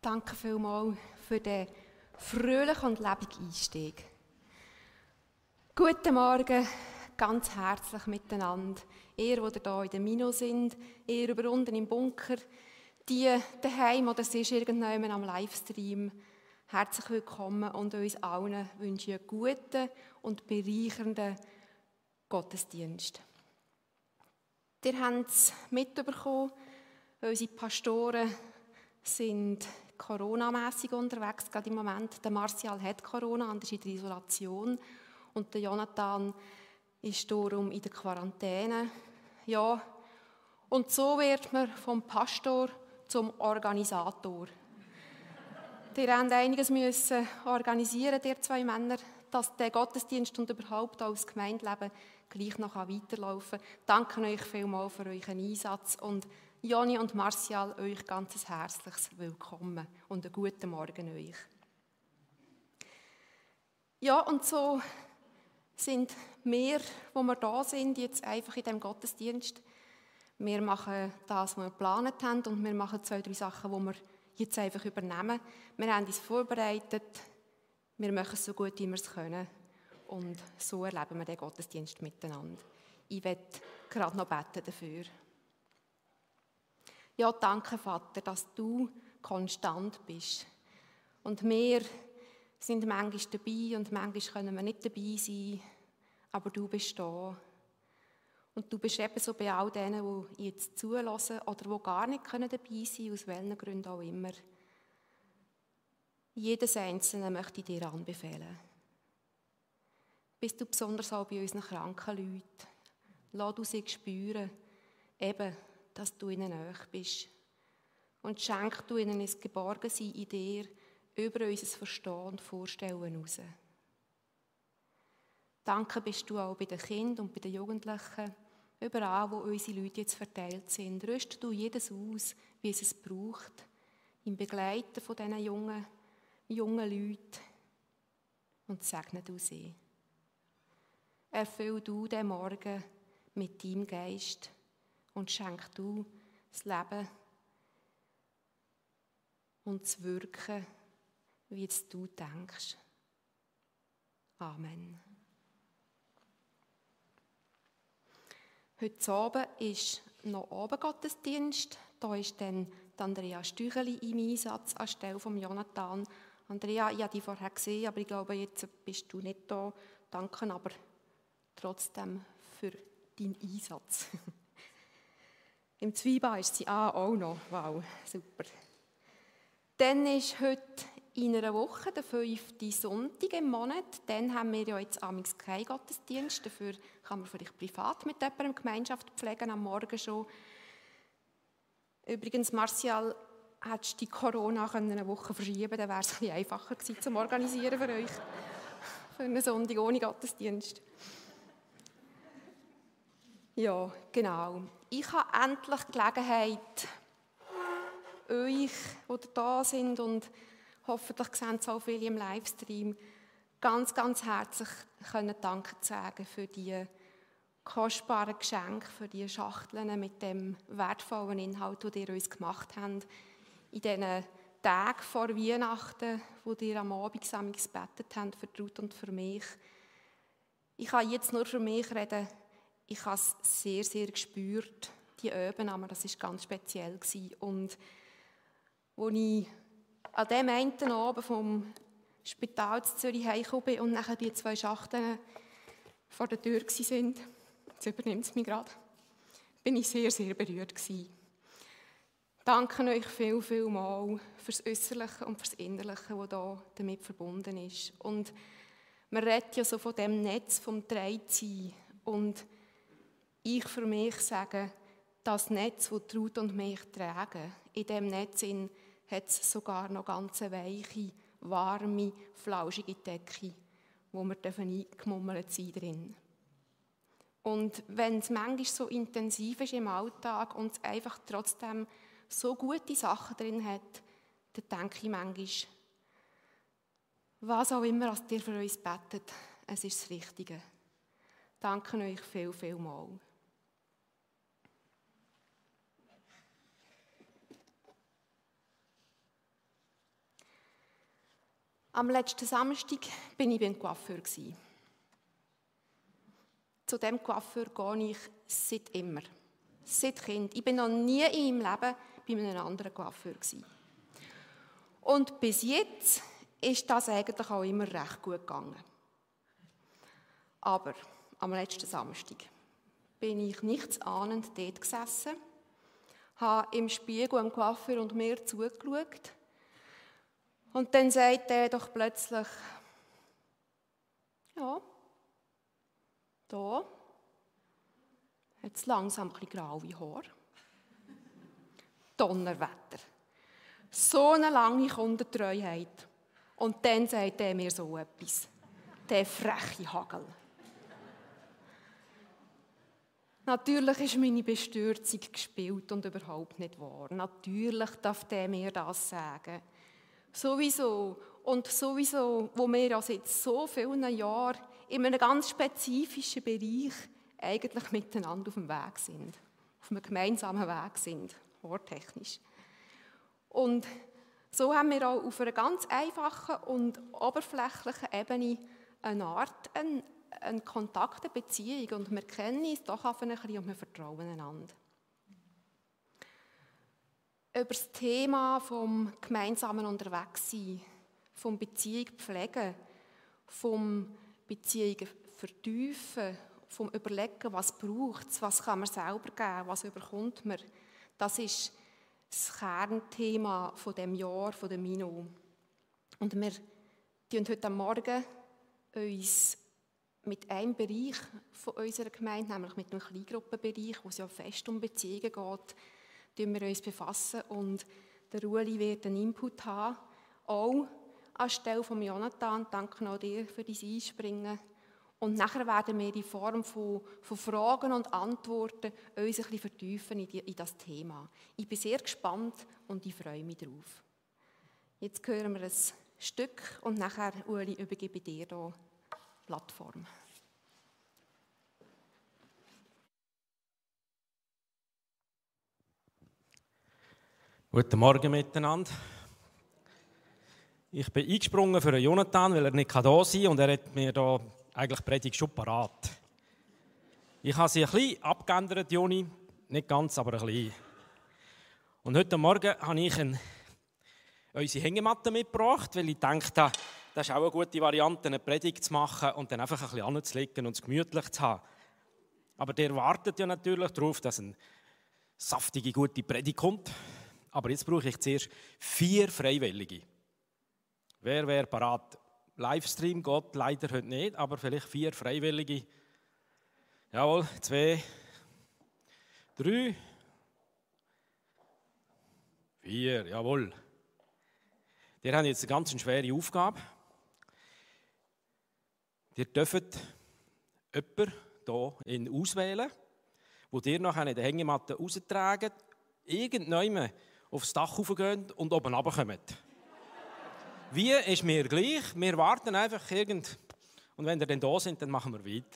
Danke vielmals für den fröhlichen und lebendigen Einstieg. Guten Morgen, ganz herzlich miteinander. Ihr, die hier in der Mino sind, ihr über unten im Bunker, die daheim oder sonst irgendjemand am Livestream. Herzlich willkommen und uns allen wünsche ich einen guten und bereichernden Gottesdienst. Ihr habt es mitbekommen, unsere Pastoren sind coronamässig unterwegs, gerade im Moment. Der Martial hat Corona und ist in der Isolation. Und der Jonathan ist darum in der Quarantäne. Ja, und so wird man vom Pastor zum Organisator. Ihr habt einiges müssen organisieren, ihr zwei Männer, dass der Gottesdienst und überhaupt auch das Gemeindeleben gleich noch weiterlaufen kann. Danke euch vielmals für euren Einsatz und Joni und Martial, euch ganz herzliches Willkommen und einen guten Morgen euch. Ja, und so sind wir, wo wir da sind, jetzt einfach in diesem Gottesdienst. Wir machen das, was wir geplant haben, und wir machen 2, 3 Sachen, die wir jetzt einfach übernehmen. Wir haben uns vorbereitet, wir machen es so gut, wie wir es können. Und so erleben wir den Gottesdienst miteinander. Ich werde gerade noch beten dafür. Ja, danke, Vater, dass du konstant bist. Und wir sind manchmal dabei und manchmal können wir nicht dabei sein, aber du bist da. Und du bist eben so bei all denen, die jetzt zulassen oder die gar nicht dabei sein können, aus welchen Gründen auch immer. Jedes Einzelne möchte ich dir anbefehlen. Bist du besonders auch bei unseren kranken Leuten. Lass du sie spüren, eben, dass du ihnen nahe bist. Und schenk du ihnen ein Geborgensein in dir über unser Verstehen und Vorstellen hinaus. Danke bist du auch bei den Kindern und bei den Jugendlichen, überall, wo unsere Leute jetzt verteilt sind. Rüste du jedes aus, wie es braucht, im Begleiten von diesen jungen Leuten, und segne du sie. Erfüll du den Morgen mit deinem Geist und schenk du das Leben und das Wirken, wie es du denkst. Amen. Heute Abend ist noch Abendgottesdienst. Da ist dann Andrea Stücheli im Einsatz anstelle von Jonathan. Andrea, ich habe dich vorher gesehen, aber ich glaube, jetzt bist du nicht da. Danke aber trotzdem für deinen Einsatz. Im Zweiba ist sie auch noch. Wow, super. Dann ist heute in einer Woche der 5. Sonntag im Monat. Dann haben wir ja jetzt amigs keinen Gottesdienst. Dafür kann man vielleicht privat mit jemandem Gemeinschaft pflegen, am Morgen schon. Übrigens, Martial, hättest du die Corona eine Woche verschieben können, dann wäre es ein bisschen einfacher gewesen zum Organisieren für euch. Für einen Sonntag ohne Gottesdienst. Ja, genau. Ich habe endlich die Gelegenheit, euch, die da sind, und hoffentlich sehen es auch viele im Livestream, ganz, ganz herzlich Danke zu sagen für die kostbaren Geschenke, für die Schachteln mit dem wertvollen Inhalt, den ihr uns gemacht habt. In diesen Tagen vor Weihnachten, wo ihr am Abend gebetet habt, für Ruth und für mich. Ich kann jetzt nur für mich reden. Ich habe es sehr, sehr gespürt, die Öben, aber das war ganz speziell. Und als ich an dem einen Abend vom Spital in Zürich heimgekommen bin und nachher die 2 Schachteln vor der Tür waren, jetzt übernimmt es mich gerade, bin ich sehr, sehr berührt gewesen. Danke euch viel, viel mal fürs Äußerliche und fürs Innerliche, das da damit verbunden ist. Und man redet ja so von dem Netz, vom Dreiesein. Und ich für mich sage, das Netz, das Ruth und mich tragen, in diesem Netz hat es sogar noch ganz weiche, warme, flauschige Decke, wo wir eingemummelt sein drin. Und wenn es manchmal so intensiv ist im Alltag und es einfach trotzdem so gute Sachen drin hat, dann denke ich manchmal, was auch immer, als ihr für uns betet, es ist das Richtige. Danke euch viel, viel mal. Am letzten Samstag war ich beim Coiffeur. Zu diesem Coiffeur gehe ich seit immer. Seit Kind. Ich war noch nie in meinem Leben bei einem anderen Coiffeur. Und bis jetzt ist das eigentlich auch immer recht gut gegangen. Aber am letzten Samstag bin ich nichtsahnend dort gesessen, habe im Spiegel dem Coiffeur und mir zugeschaut. Und dann sagt er doch plötzlich, ja, da hat es langsam ein bisschen graue Haare. Donnerwetter. So eine lange Kundentreuheit. Und dann sagt er mir so etwas. Der freche Hagel. Natürlich ist meine Bestürzung gespielt und überhaupt nicht wahr. Natürlich darf der mir das sagen. Sowieso. Und sowieso, wo wir ja seit so vielen Jahren in einem ganz spezifischen Bereich eigentlich miteinander auf dem Weg sind. Auf einem gemeinsamen Weg sind, worttechnisch. Und so haben wir auch auf einer ganz einfachen und oberflächlichen Ebene eine Art, eine Kontakt, eine Beziehung. Und wir kennen uns doch ein bisschen und wir vertrauen einander. Über das Thema vom gemeinsamen Unterwegssein, vom Beziehung pflegen, vom Beziehungen vertiefen, vom Überlegen, was braucht es, was kann man selber geben, was überkommt man. Das ist das Kernthema von dem Jahr, von der Mino. Und wir tun heute Morgen uns mit einem Bereich von unserer Gemeinde, nämlich mit dem Kleingruppenbereich, wo es ja fest um Beziehungen geht, wir uns befassen. Und der Ueli wird einen Input haben, auch anstelle von Jonathan. Danke auch dir für dein Einspringen. Und nachher werden wir in Form von Fragen und Antworten uns ein bisschen vertiefen in das Thema. Ich bin sehr gespannt und ich freue mich drauf. Jetzt hören wir ein Stück und nachher, Ueli, übergebe ich dir hier die Plattform. Guten Morgen miteinander. Ich bin eingesprungen für Jonathan, weil er nicht da sein kann und er hat mir da eigentlich die Predigt schon parat. Ich habe sie ein bisschen abgeändert, Joni. Nicht ganz, aber ein bisschen. Und heute Morgen habe ich unsere Hängematte mitgebracht, weil ich dachte, das ist auch eine gute Variante, eine Predigt zu machen und dann einfach ein bisschen anzulegen und es gemütlich zu haben. Aber der wartet ja natürlich darauf, dass eine saftige, gute Predigt kommt. Aber jetzt brauche ich zuerst 4 Freiwillige. Wer wäre parat? Livestream geht leider heute nicht, aber vielleicht 4 Freiwillige. Jawohl, 2, 3, 4, jawohl. Die haben jetzt eine ganz schwere Aufgabe. Ihr dürft jemanden hier auswählen, wo ihr nachher in der Hängematte raustragen, irgendwann aufs Dach raufgehen und oben runterkommen. Wie ist mir gleich, wir warten einfach und wenn ihr dann da sind, dann machen wir weiter.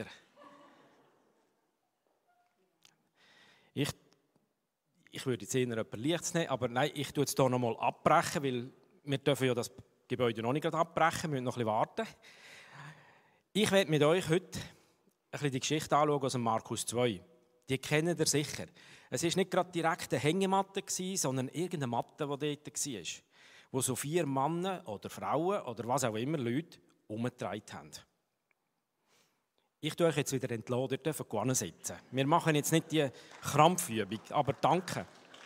Ich würde jetzt eher jemanden Lichts nehmen, aber nein, ich tue es hier nochmal abbrechen, weil wir dürfen ja das Gebäude noch nicht abbrechen, wir müssen noch ein bisschen warten. Ich werde mit euch heute ein bisschen die Geschichte anschauen aus dem Markus 2. Die kennt ihr sicher. Es war nicht gerade direkt eine Hängematte, sondern irgendeine Matte, die dort war, wo so 4 Männer oder Frauen oder was auch immer Leute umgetragen haben. Ich tue euch jetzt wieder entlassen, ihr dürft sitzen. Wir machen jetzt nicht die Krampfübung, aber danke.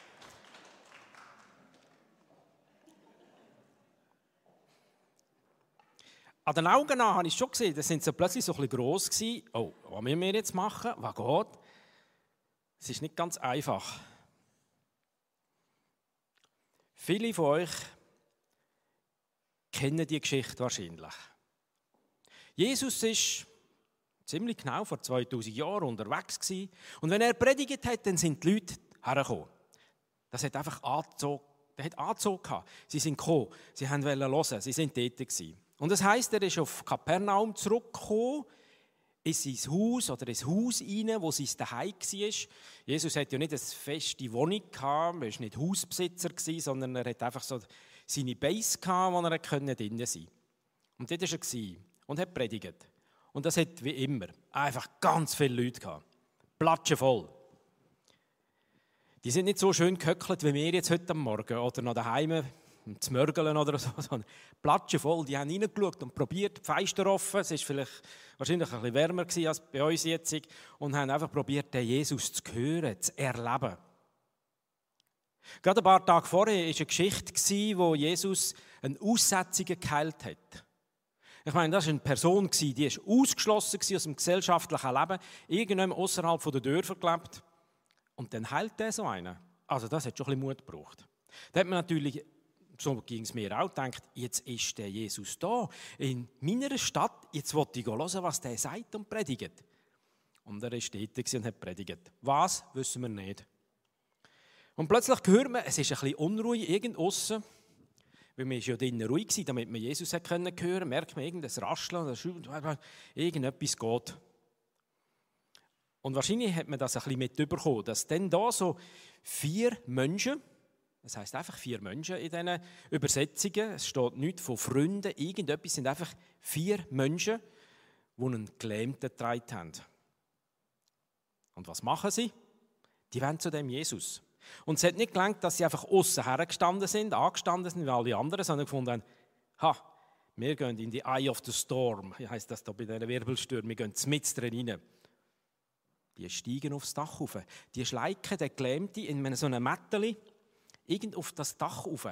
An den Augen nach habe ich schon gesehen, das sind so plötzlich so ein bisschen gross gewesen. Oh, was müssen wir jetzt machen? Was geht? Es ist nicht ganz einfach. Viele von euch kennen die Geschichte wahrscheinlich. Jesus ist ziemlich genau vor 2000 Jahren unterwegs gewesen. Und wenn er predigt hat, dann sind die Leute hergekommen. Das hat einfach Anzug, der hat Anzug gehabt. Sie sind gekommen, sie wollten hören, sie sind dort gewesen. Und das heisst, er ist auf Kapernaum zurückgekommen, in sein Haus oder ins Haus rein, wo sein Zuhause war. Jesus hatte ja nicht eine feste Wohnung gehabt, er war nicht Hausbesitzer, sondern er hatte einfach so seine Base gehabt, wo er drinnen sein konnte. Und dort war er und hat predigt. Und das hat wie immer einfach ganz viele Leute gehabt. Platschenvoll. Die sind nicht so schön gehöckelt wie wir jetzt heute am Morgen oder noch daheim zu mörgeln oder so, sondern platschenvoll. Die haben reingeschaut und probiert, die Fenster offen. Es war wahrscheinlich ein bisschen wärmer als bei uns jetzt. Und haben einfach probiert, den Jesus zu hören, zu erleben. Gerade ein paar Tage vorher war eine Geschichte, wo Jesus einen Aussätzigen geheilt hat. Ich meine, das war eine Person, die war ausgeschlossen aus dem gesellschaftlichen Leben, irgendwann außerhalb der Dörfer gelebt. Und dann heilt er so einen. Also das hat schon ein bisschen Mut gebraucht. Da hat man natürlich, so ging es mir auch, gedacht, jetzt ist der Jesus da, in meiner Stadt, jetzt will ich hören, was der sagt und predigt. Und er war dort und hat predigt. Was, wissen wir nicht. Und plötzlich hört man, es ist ein bisschen unruhig, irgend aussen, weil man ja drinnen ruhig war, damit man Jesus hören konnte, merkt man irgendein Rascheln oder irgendetwas geht. Und wahrscheinlich hat man das ein bisschen mitbekommen, dass dann da so 4 Menschen, das heisst einfach 4 Menschen in diesen Übersetzungen, es steht nichts von Freunden, irgendetwas, sind einfach 4 Menschen, die einen Gelähmten getragen haben. Und was machen sie? Die wollen zu dem Jesus. Und es hat nicht gelangt, dass sie einfach aussen hergestanden sind, angestanden sind wie alle anderen, sondern gefunden haben, wir gehen in die Eye of the Storm, wie heisst das da bei diesen Wirbelstürmen, wir gehen mitten rein. Die steigen aufs Dach rauf. Die schleichen den Gelähmten in so einem Mätteli irgend auf das Dach rauf.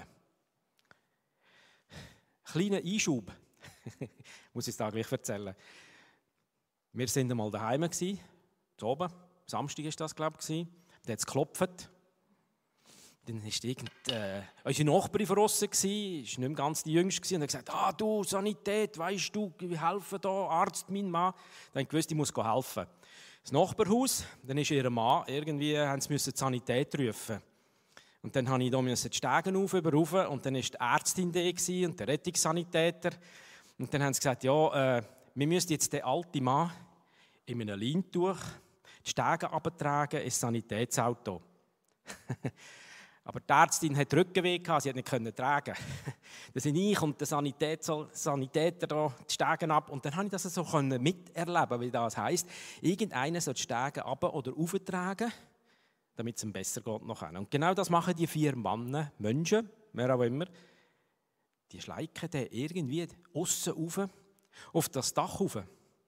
Kleiner Einschub, muss ich es da gleich erzählen. Wir waren einmal daheim, oben, Samstag war das, glaube ich, da hat es geklopft. Dann war unsere Nachbarin von aussen, war nicht mehr ganz die Jüngste, und hat gesagt, du, Sanität, weisst du, wir helfen da, Arzt, mein Mann. Dann habe ich gewusst, ich muss helfen. Das Nachbarhaus, dann ist ihr Mann, irgendwie haben sie die Sanität rufen. Und dann musste ich hier die Stege rauf und dann war die Ärztin da und der Rettungssanitäter. Und dann haben sie gesagt, wir müssen jetzt den alten Mann in einem Leintuch die Stege runtertragen ins Sanitätsauto. Aber die Ärztin hatte Rückenweh gehabt, sie konnte nicht tragen. Dann sind ich und der Sanitäter da die Stege ab. Und dann konnte ich das so miterleben, wie das heisst. Irgendeiner soll die Stege runter oder rauftragen, damit es ihm besser geht nachher. Und genau das machen die 4 Männer, Menschen, wer auch immer. Die schleichen den irgendwie aussen rauf, auf das Dach rauf.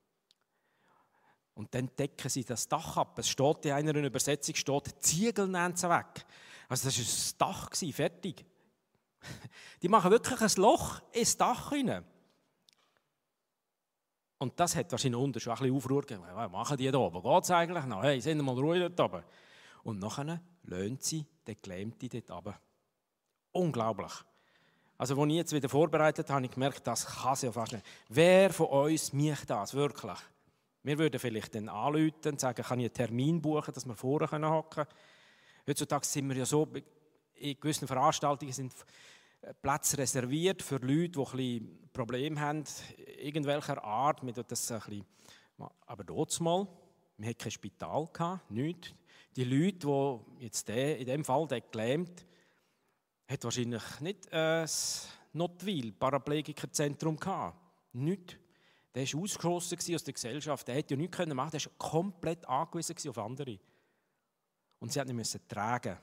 Und dann decken sie das Dach ab. Es steht in einer Übersetzung, die Ziegel nehmen sie weg. Also das war das Dach, fertig. Die machen wirklich ein Loch ins Dach rein. Und das hat wahrscheinlich unten schon ein bisschen Aufruhr gegeben. Was machen die da oben? Geht es eigentlich noch? Hey, sind wir mal ruhig dort oben. Und nachher löhnen sie den Gelähmten dort runter. Unglaublich. Also, als ich jetzt wieder vorbereitet habe, habe ich gemerkt, das kann es ja fast nicht. Wer von uns macht das wirklich? Wir würden vielleicht dann anrufen und sagen, kann ich einen Termin buchen, dass wir vorne hocken können. Heutzutage sind wir ja so, in gewissen Veranstaltungen sind Plätze reserviert für Leute, die ein bisschen Probleme haben, irgendwelcher Art. Wir das ein bisschen, aber dort mal, wir hatten kein Spital, nichts. Die Leute, die jetzt in diesem Fall gelähmt, hat wahrscheinlich nicht das Nottwil Paraplegikerzentrum gehabt. Nichts. Der war ausgeschlossen aus der Gesellschaft. Der hätte ja nichts machen können. Der war komplett angewiesen auf andere. Und sie mussten ihn tragen.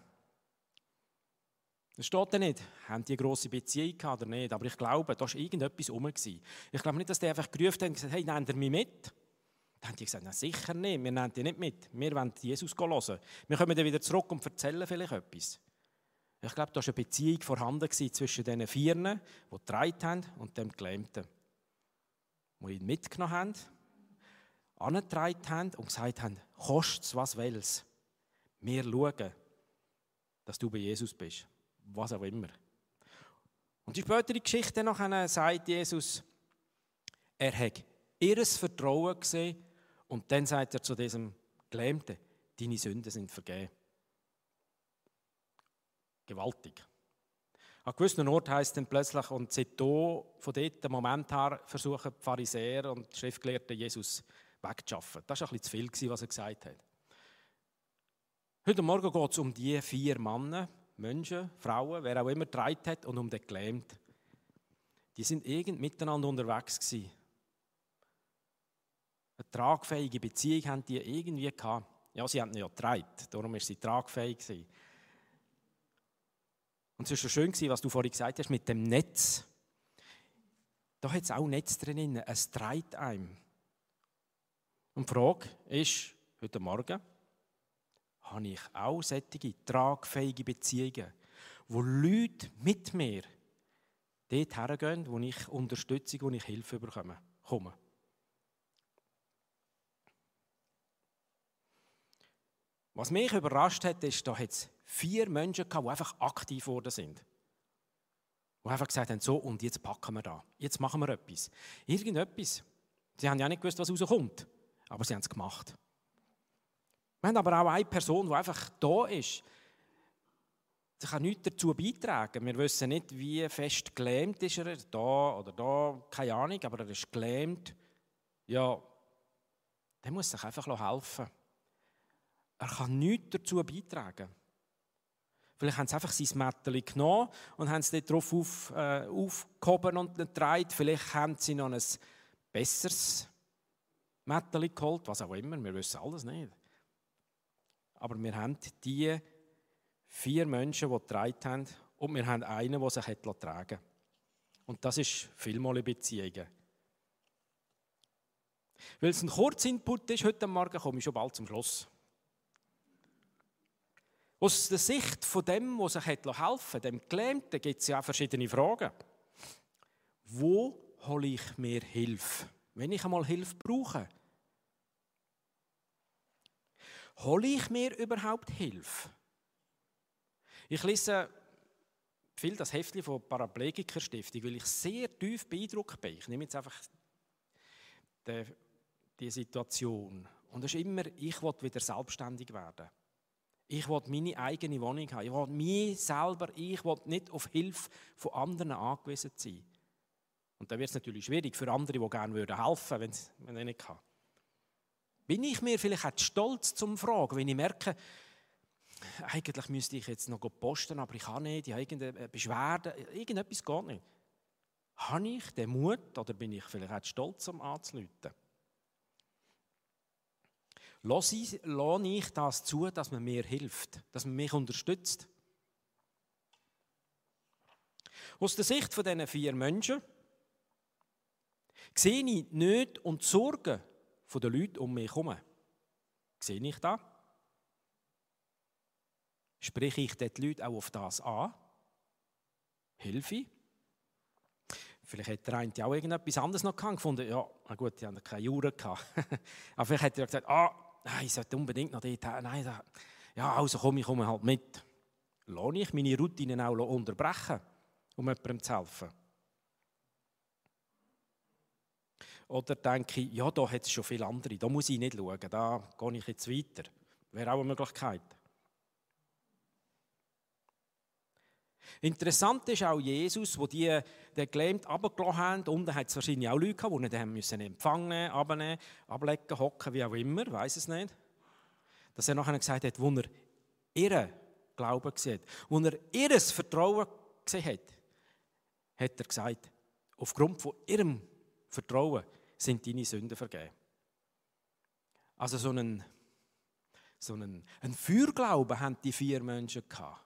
Das steht ja nicht, haben die eine grosse Beziehung gehabt oder nicht. Aber ich glaube, da war irgendetwas rum. Ich glaube nicht, dass die einfach gerufen haben und gesagt, hey, nehmt ihr mich mit? Dann haben die gesagt, na sicher nicht, wir nehmen die nicht mit. Wir wollen Jesus hören. Wir kommen dann wieder zurück und erzählen vielleicht etwas. Ich glaube, da war eine Beziehung vorhanden zwischen den 4, die getragen haben, und dem Gelähmten. Die ihn mitgenommen haben, angetragen haben und gesagt haben, kostet es, was will's. Wir schauen, dass du bei Jesus bist. Was auch immer. Und die spätere Geschichte nachher sagt Jesus, er hat ihr Vertrauen gesehen und dann sagt er zu diesem Gelähmten, deine Sünden sind vergeben. Gewaltig. An gewissen Orten heisst es dann plötzlich, und seitdem, von dort Moment her, versuchen die Pharisäer und die Schriftgelehrten Jesus wegzuschaffen. Das war ein bisschen zu viel, was er gesagt hat. Heute Morgen geht es um die 4 Männer, Menschen, Frauen, wer auch immer getragen hat, und um den Gelähmten. die sind irgend miteinander unterwegs gewesen. Eine tragfähige Beziehung haben die irgendwie gehabt. Ja, sie haben ihn ja getragen, darum war sie tragfähig gewesen. Und es war schon schön, was du vorhin gesagt hast, mit dem Netz. Da hat es auch Netz drin, es trägt einem. Und die Frage ist, heute Morgen, habe ich auch solche tragfähige Beziehungen, wo Leute mit mir dort hergehen, wo ich Unterstützung, wo ich Hilfe bekomme. Was mich überrascht hat, ist, da hat es 4 Menschen gehabt, die einfach aktiv geworden sind. Die einfach gesagt haben, so, und jetzt packen wir da. Jetzt machen wir etwas. Irgendetwas. Sie haben ja nicht gewusst, was rauskommt, aber sie haben es gemacht. Wir haben aber auch eine Person, die einfach da ist. Sie kann nichts dazu beitragen. Wir wissen nicht, wie fest gelähmt ist er, da oder da, keine Ahnung, aber er ist gelähmt. Ja, der muss sich einfach helfen. Er kann nichts dazu beitragen. Vielleicht haben sie einfach sein Mätteli genommen und haben es dort drauf aufgehoben und getragen. Vielleicht haben sie noch ein besseres Mätteli geholt, was auch immer, wir wissen alles nicht. Aber wir haben die 4 Menschen, die getragen haben, und wir haben einen, der sich tragen lassen. Und das ist vielmal in Beziehungen. Weil es ein Kurzinput ist, heute Morgen komme ich schon bald zum Schluss. Aus der Sicht von dem, der sich helfen lassen, dem Gelähmten, gibt es ja auch verschiedene Fragen. Wo hole ich mir Hilfe, wenn ich einmal Hilfe brauche? Hole ich mir überhaupt Hilfe? Ich lese viel das Heftchen von der Paraplegiker-Stiftung, weil ich sehr tief beeindruckt bin. Ich nehme jetzt einfach die Situation. Und es ist immer, ich will wieder selbstständig werden. Ich will meine eigene Wohnung haben. Ich will mich selber, ich will nicht auf Hilfe von anderen angewiesen sein. Und dann wird es natürlich schwierig für andere, die gerne helfen würden, wenn ich nicht kann. Bin ich mir vielleicht auch stolz zum Fragen, wenn ich merke, eigentlich müsste ich jetzt noch posten, aber ich kann nicht, ich habe irgendeine Beschwerde, irgendetwas geht nicht. Habe ich den Mut oder bin ich vielleicht auch stolz, um anzurufen? Lasse ich das zu, dass man mir hilft, dass man mich unterstützt? Aus der Sicht von diesen 4 Menschen sehe ich die Nöte und die Sorgen der Leute um mich herum. Sehe ich das? Spreche ich die Leute auch auf das an? Hilfe ich? Vielleicht hätte der eine auch irgendetwas anderes noch gefunden. Ja, na gut, die haben keine Jura gehabt. Aber vielleicht hätte er gesagt, ich sollte unbedingt noch dort her. Nein, ja, also komme ich halt mit. Lasse ich meine Routinen auch unterbrechen, um jemandem zu helfen? Oder denke ich, ja, da hat es schon viele andere, da muss ich nicht schauen, da gehe ich jetzt weiter. Wäre auch eine Möglichkeit. Interessant ist auch Jesus, wo die den Gelähmt runtergelassen haben. Unten hat es wahrscheinlich auch Leute gehabt, die ihn müssen empfangen, abnehmen, ablegen, hocken, wie auch immer, ich weiss es nicht. Dass er nachher gesagt hat, wo er ihren Glauben gesehen hat, wo er ihr Vertrauen gesehen hat, hat er gesagt, aufgrund von ihrem Vertrauen sind deine Sünden vergeben. Also so einen Feuerglauben haben die 4 Menschen gehabt.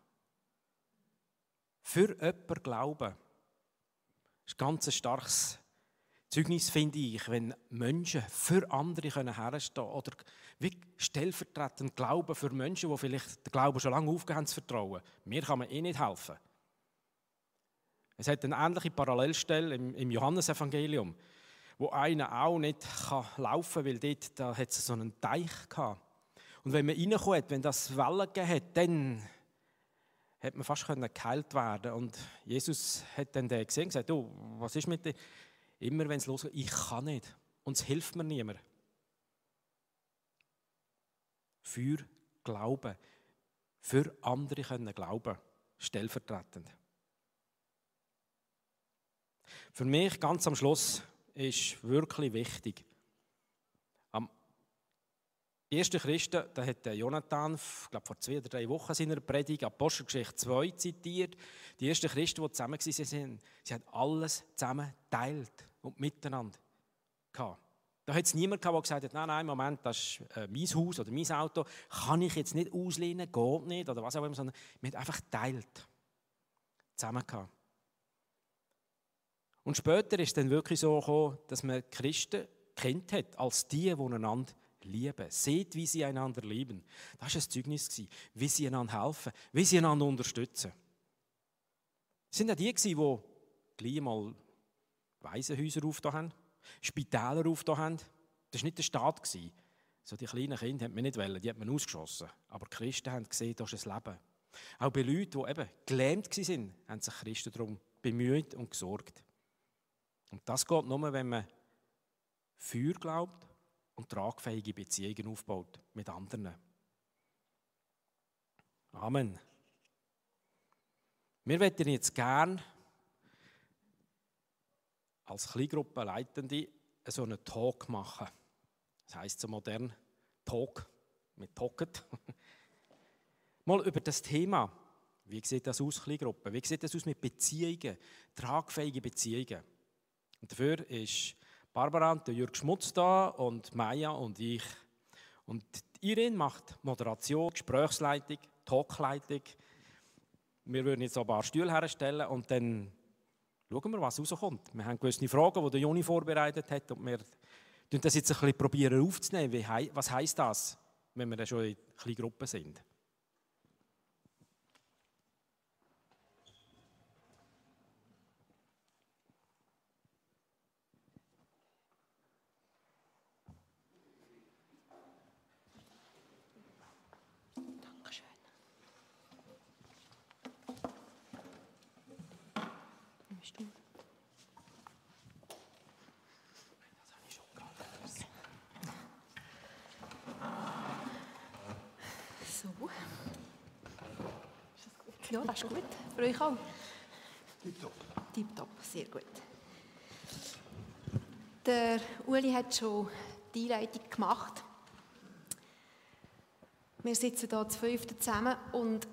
Für jemanden glauben. Das ist ein ganz starkes Zeugnis, finde ich, wenn Menschen für andere herstehen können oder wie stellvertretend glauben für Menschen, die vielleicht den Glauben schon lange aufgegeben haben, zu vertrauen. Mir kann man nicht helfen. Es hat eine ähnliche Parallelstelle im Johannesevangelium, wo einer auch nicht laufen kann, weil dort da hat es so einen Teich gehabt. Und wenn man reinkommt, wenn das Wellen gegeben hat, dann hat man fast geheilt werden. Und Jesus hat dann den gesehen und gesagt, du, was ist mit dir? Immer wenn es losgeht, ich kann nicht. Und es hilft mir niemand. Für Glauben. Für andere können glauben. Stellvertretend. Für mich ganz am Schluss ist wirklich wichtig, am Die ersten Christen, da hat Jonathan, ich glaube vor 2 oder 3 Wochen in seiner Predigt Apostelgeschichte 2 zitiert. Die ersten Christen, die zusammen waren, sie haben alles zusammen geteilt und miteinander gehabt. Da hat es niemanden gehabt, der gesagt hat, nein, Moment, das ist mein Haus oder mein Auto, kann ich jetzt nicht auslehnen, geht nicht oder was auch immer, sondern wir haben einfach geteilt, zusammen gehabt. Und später ist es dann wirklich so gekommen, dass man Christen kennt hat, als die einander lieben. Seht, wie sie einander lieben. Das war ein Zeugnis, wie sie einander helfen, wie sie einander unterstützen. Es waren auch die, die gleich mal Waisenhäuser aufgetan haben, Spitäler aufgetan haben. Das war nicht der Staat. So die kleinen Kinder hat man nicht wollen, die hat man ausgeschossen. Aber die Christen haben gesehen, das ist ein Leben. Auch bei Leuten, die eben gelähmt waren, haben sich Christen darum bemüht und gesorgt. Und das geht nur, wenn man Feuer glaubt und tragfähige Beziehungen aufbaut mit anderen. Amen. Wir möchten jetzt gerne als Kleingruppenleitende so einen Talk machen. Das heisst so modern Talk mit Talket. Mal über das Thema. Wie sieht das aus, Kleingruppen? Wie sieht das aus mit Beziehungen, tragfähigen Beziehungen? Und dafür ist Barbara und Jürg Schmutz da und Maja und ich. Und Irene macht Moderation, Gesprächsleitung, Talkleitung. Wir würden jetzt ein paar Stühle herstellen und dann schauen wir, was rauskommt. Wir haben gewisse Fragen, die der Joni vorbereitet hat und wir probieren das jetzt ein bisschen aufzunehmen. Was heisst das, wenn wir dann schon in kleinen Gruppen sind? So. Ja, das ist gut. Für euch auch? Tipptopp. Tipptopp, sehr gut. Der Uli hat schon die Einleitung gemacht. Wir sitzen hier zu 5 zusammen und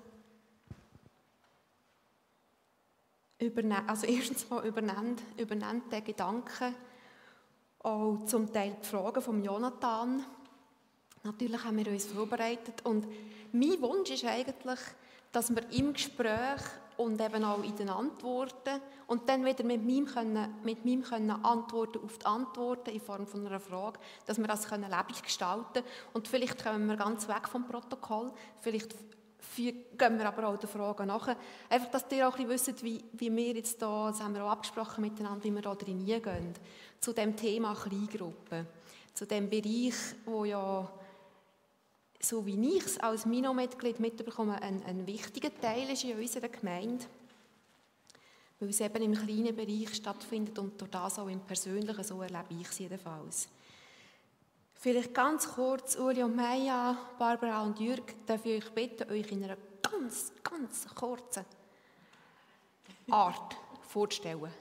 erstens mal übernimmt den Gedanken auch zum Teil die Fragen von Jonathan. Natürlich haben wir uns vorbereitet und mein Wunsch ist eigentlich, dass wir im Gespräch und eben auch in den Antworten und dann wieder mit mir können Antworten auf die Antworten in Form von einer Frage, dass wir das lebendig gestalten können. Und vielleicht kommen wir ganz weg vom Protokoll, vielleicht gehen wir aber auch den Fragen nach. Einfach, dass ihr auch ein bisschen wisst, wie wir jetzt da, das haben wir auch abgesprochen miteinander, wie wir da drin gehen, zu dem Thema Kleingruppen, zu dem Bereich, wo ja, so wie ich es als Mino-Mitglied mitbekomme, ein wichtiger Teil ist in unserer Gemeinde, weil es eben im kleinen Bereich stattfindet und durch das auch im Persönlichen, so erlebe ich es jedenfalls. Vielleicht ganz kurz, Uli und Maja, Barbara und Jürg, darf ich euch bitten, euch in einer ganz, ganz kurzen Art vorzustellen.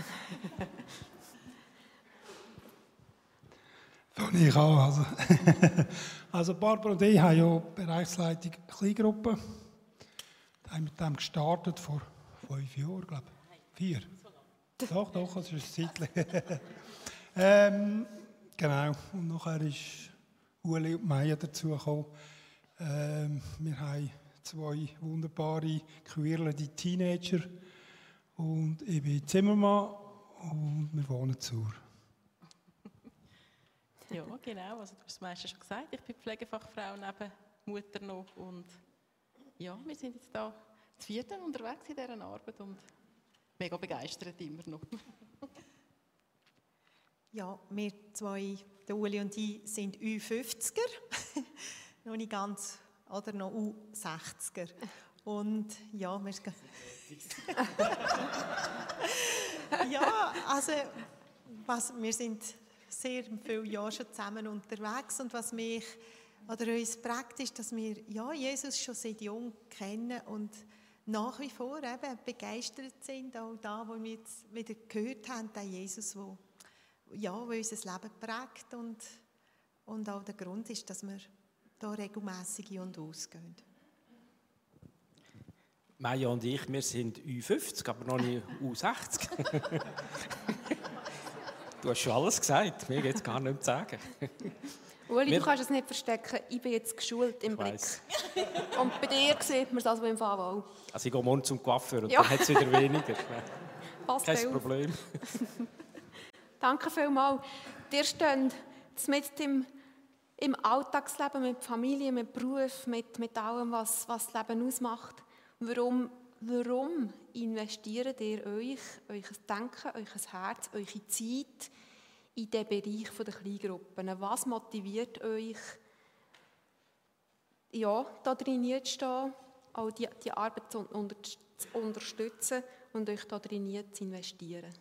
Fange ich an. Also Barbara und ich haben ja Bereichsleitung Kleingruppe. Wir haben mit dem gestartet vor 5 Jahren, glaube ich. 4. Doch, das ist ein Zeitchen. Genau. Und nachher ist Uli und Maja dazugekommen. Wir haben 2 wunderbare, queerliche Teenager. Und ich bin Zimmermann und wir wohnen zu. Ja, genau. Also, du hast das meiste schon gesagt. Ich bin Pflegefachfrau neben Mutter noch. Und ja, wir sind jetzt da zu 4 unterwegs in dieser Arbeit und mega begeistert immer noch. Ja, wir 2, der Uli und ich, sind Ü50er. Noch nicht ganz, oder noch U60er. Und ja, ja, also wir sind sehr viele Jahre schon zusammen unterwegs und was mich oder uns prägt, ist, dass wir Jesus schon seit jung kennen und nach wie vor eben begeistert sind, auch da, wo wir jetzt wieder gehört haben, der Jesus, der unser Leben prägt und auch der Grund ist, dass wir da regelmässig ein- und ausgehen. Maja und ich, wir sind Ü50, aber noch nicht U60. Du hast schon alles gesagt, mir geht es gar nicht mehr zu sagen. Uli, du kannst es nicht verstecken, ich bin jetzt geschult im Blick. Weiss. Und bei dir sieht man es also im Fall auch. Also ich gehe morgen zum Coiffeur und Ja. dann hat es wieder weniger. Passt Kein auf. Problem. Danke vielmals. Ihr steht mit im Alltagsleben, mit Familie, mit Beruf, mit allem, was das Leben ausmacht. Warum investiert ihr euch, euer Denken, euer Herz, eure Zeit in den Bereich der Kleingruppen? Was motiviert euch, ja, da drin zu stehen, auch die Arbeit zu unterstützen und euch da drin zu investieren?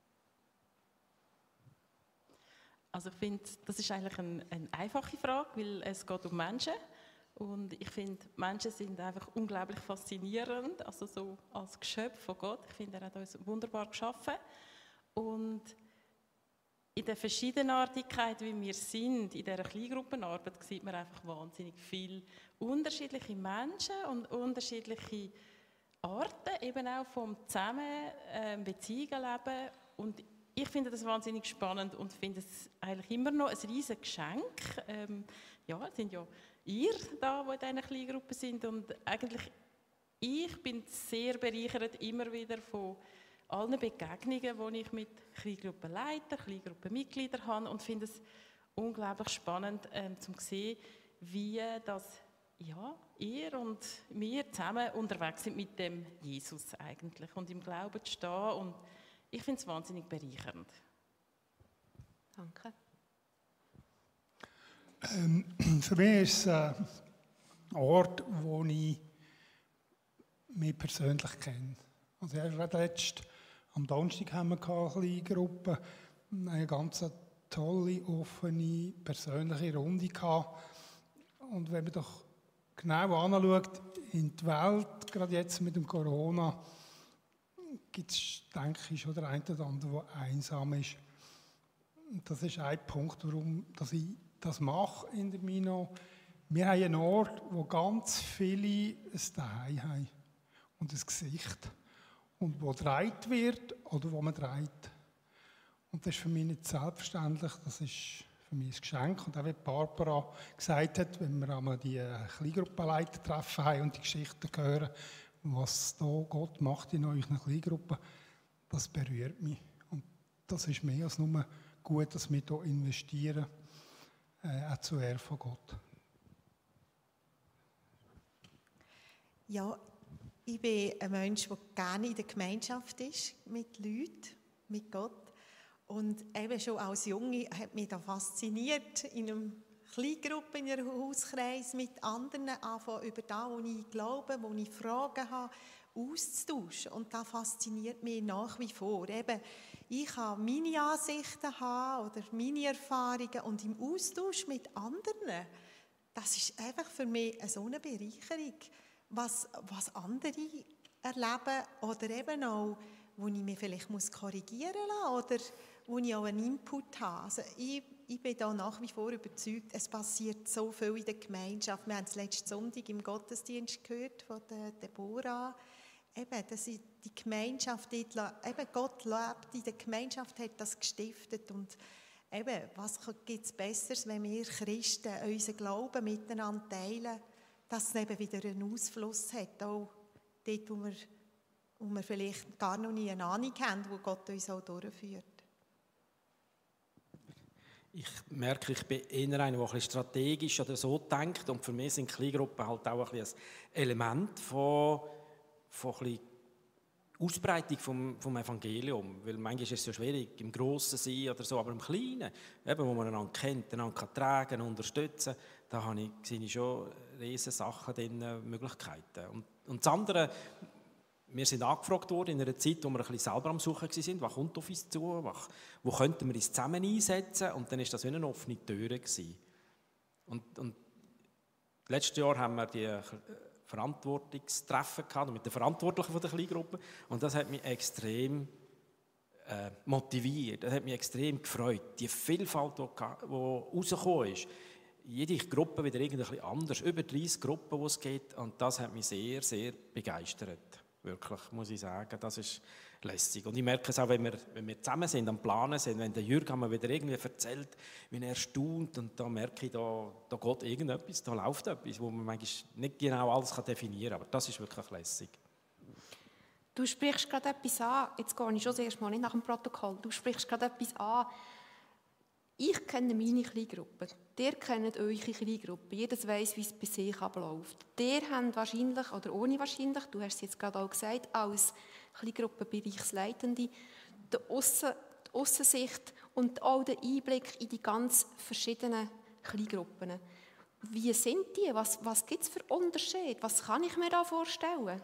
Also ich finde, das ist eigentlich eine einfache Frage, weil es geht um Menschen. Und ich finde, Menschen sind einfach unglaublich faszinierend, also so als Geschöpf von Gott. Ich finde, er hat uns wunderbar geschaffen. Und in der Verschiedenartigkeit, wie wir sind, in dieser Kleingruppenarbeit, sieht man einfach wahnsinnig viele unterschiedliche Menschen und unterschiedliche Arten, eben auch vom Zusammen Beziehungen leben. Und ich finde das wahnsinnig spannend und finde es eigentlich immer noch ein riesiges Geschenk. Es sind ja ihr da, die in diesen Kleingruppen sind. Und eigentlich, ich bin sehr bereichert immer wieder von allen Begegnungen, die ich mit Kleingruppenleitern, Kleingruppenmitgliedern habe und finde es unglaublich spannend, zu sehen, wie das, ihr und wir zusammen unterwegs sind mit dem Jesus eigentlich und im Glauben zu stehen. Und ich finde es wahnsinnig bereichernd. Danke. Für mich ist es ein Ort, wo ich mich persönlich kenne. Also gerade letzt am Donnerstag haben wir eine kleine Gruppe, eine ganz tolle, offene, persönliche Runde gehabt. Und wenn man doch genau anschaut, in der Welt, gerade jetzt mit dem Corona, gibt es, denke ich, schon der eine oder andere, der einsam ist. Und das ist ein Punkt, warum ich das mache in der Mino. Wir haben einen Ort, wo ganz viele ein Zuhause haben und ein Gesicht. Und wo gedreht wird oder wo man dreht. Und das ist für mich nicht selbstverständlich, das ist für mich ein Geschenk. Und auch wie Barbara gesagt hat, wenn wir einmal die Kleingruppenleiter treffen haben und die Geschichten hören, was da Gott macht in euren Kleingruppen, das berührt mich. Und das ist mehr als nur gut, dass wir hier investieren, auch zur Ehre von Gott. Ja, ich bin ein Mensch, der gerne in der Gemeinschaft ist, mit Leuten, mit Gott. Und eben schon als Junge hat mich da fasziniert, in einer Kleingruppe, in einem Hauskreis mit anderen anfangen, über das, wo ich glaube, wo ich Fragen habe, auszutauschen. Und das fasziniert mich nach wie vor. Eben, ich kann meine Ansichten haben oder meine Erfahrungen und im Austausch mit anderen, das ist einfach für mich so eine Bereicherung, was andere erleben oder eben auch, wo ich mich vielleicht korrigieren muss oder wo ich auch einen Input habe. Also ich bin da nach wie vor überzeugt, es passiert so viel in der Gemeinschaft. Wir haben es letzten Sonntag im Gottesdienst gehört von der Deborah. Eben, dass die Gemeinschaft, eben Gott lebt, in der Gemeinschaft hat das gestiftet. Und eben, was gibt es Besseres, wenn wir Christen unseren Glauben miteinander teilen, dass es eben wieder einen Ausfluss hat, auch dort, wo wir vielleicht gar noch nie eine Ahnung haben, wo Gott uns auch durchführt. Ich merke, ich bin eher einer, der ein bisschen strategisch oder so denkt. Und für mich sind Kleingruppen halt auch ein Element von ein bisschen Ausbreitung vom Evangelium. Weil manchmal ist es so schwierig, im Grossen sein oder so, aber im Kleinen, eben, wo man einander kennt, einander tragen kann, unterstützen, da sehe ich schon riesige Sachen drin, Möglichkeiten. Und das andere, wir sind angefragt worden in einer Zeit, wo wir ein bisschen selber am Suchen waren, was kommt auf uns zu, wo könnten wir uns zusammen einsetzen, und dann war das wie eine offene Tür gewesen. Und letztes Jahr haben wir die Verantwortungstreffen gehabt mit den Verantwortlichen von der Kleingruppe, und das hat mich extrem motiviert, das hat mich extrem gefreut, die Vielfalt, die rausgekommen ist. jede Gruppe wieder irgendwie anders. Über 30 Gruppen, die es gibt. Und das hat mich sehr, sehr begeistert. Wirklich, muss ich sagen. Das ist lässig. Und ich merke es auch, wenn wir zusammen sind, am Planen sind, wenn der Jürgen mir wieder irgendwie erzählt, wie er staunt, und da merke ich, da geht irgendetwas, da läuft etwas, wo man manchmal nicht genau alles definieren kann. Aber das ist wirklich lässig. Du sprichst gerade etwas an, jetzt gehe ich schon das erste Mal nicht nach dem Protokoll, du sprichst gerade etwas an. Ich kenne meine Kleingruppe, ihr kennt eure Kleingruppe, jeder weiss, wie es bei sich abläuft. Ihr habt wahrscheinlich, oder ohne wahrscheinlich, du hast es jetzt gerade auch gesagt, als Kleingruppenbereichsleitende, die Aussensicht und auch den Einblick in die ganz verschiedenen Kleingruppen. Wie sind die? Was gibt es für Unterschiede? Was kann ich mir da vorstellen?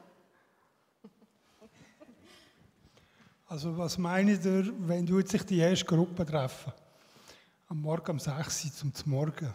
Also was meint ihr, wenn du jetzt sich die erste Gruppe treffen? Am Morgen um 6 Uhr zum Morgen.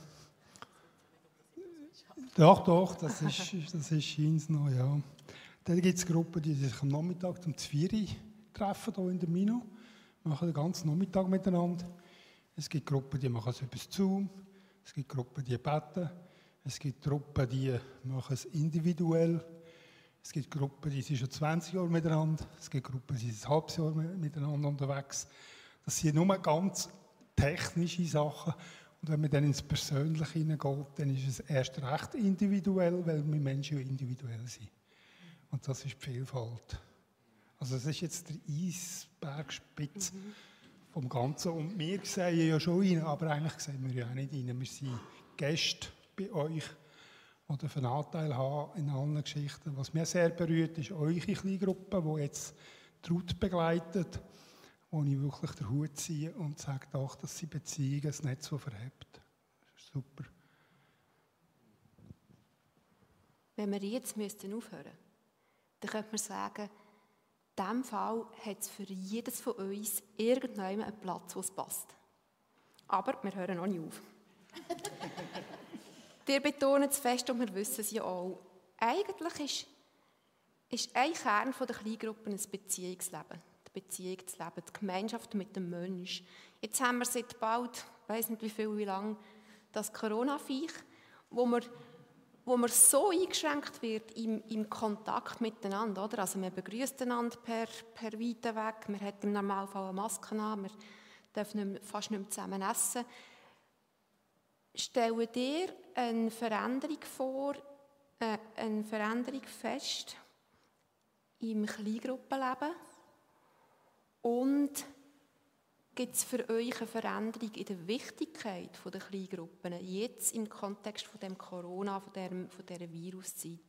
Doch, das ist scheint's noch, ja. Dann gibt es Gruppen, die sich am Nachmittag zum 4 Uhr treffen, hier in der Mino. Machen den ganzen Nachmittag miteinander. Es gibt Gruppen, die machen es über Zoom. Es gibt Gruppen, die beten. Es gibt Gruppen, die machen es individuell. Es gibt Gruppen, die sind schon 20 Jahre miteinander. Es gibt Gruppen, die sind ein halbes Jahr miteinander unterwegs. Das sind nur ganz technische Sachen. Und wenn man dann ins Persönliche hineingeht, dann ist es erst recht individuell, weil wir Menschen ja individuell sind. Und das ist die Vielfalt. Also das ist jetzt der Eisbergspitze vom Ganzen. Und wir sehen ja schon rein, aber eigentlich sehen wir ja auch nicht rein. Wir sind Gäste bei euch, die einen Anteil haben in allen Geschichten. Was mich sehr berührt, ist eure Kleingruppe, die jetzt die Ruth begleitet, wo ich wirklich den Hut ziehe und sage doch, dass sie Beziehungen das Netz so verhebt. Das ist super. Wenn wir jetzt aufhören müssten, dann könnte man sagen, in diesem Fall hat es für jedes von uns irgendwann einen Platz, wo es passt. Aber wir hören noch nicht auf. Wir betonen es fest und wir wissen es ja auch. Eigentlich ist ein Kern der Kleingruppen ein Beziehungsleben. Die Beziehung zu leben, die Gemeinschaft mit dem Menschen. Jetzt haben wir seit bald, ich weiss nicht wie lange, das Corona-Viech, wo man so eingeschränkt wird im Kontakt miteinander. Oder? Also man begrüßt einander per weiten Weg, man hat im Normalfall eine Maske an, man darf fast nicht mehr zusammen essen. Stellt ihr eine Veränderung vor, eine Veränderung fest im Kleingruppenleben? Und gibt es für euch eine Veränderung in der Wichtigkeit der Kleingruppen, jetzt im Kontext von dem Corona, von dieser Viruszeit?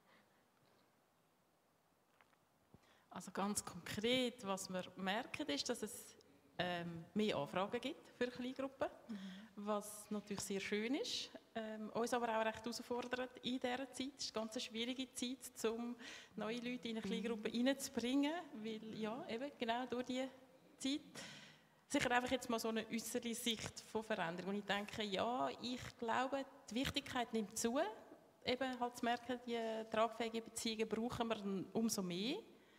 Also ganz konkret, was wir merken, ist, dass es mehr Anfragen gibt für Kleingruppen, was natürlich sehr schön ist, uns aber auch recht herausfordert in dieser Zeit. Es ist eine ganz schwierige Zeit, um neue Leute in eine Kleingruppe reinzubringen, weil ja, eben genau durch diese Zeit sicher einfach jetzt mal so eine äußere Sicht von Veränderung. Und ich denke, ja, ich glaube, die Wichtigkeit nimmt zu. Eben halt zu merken, die tragfähigen Beziehungen brauchen wir umso mehr.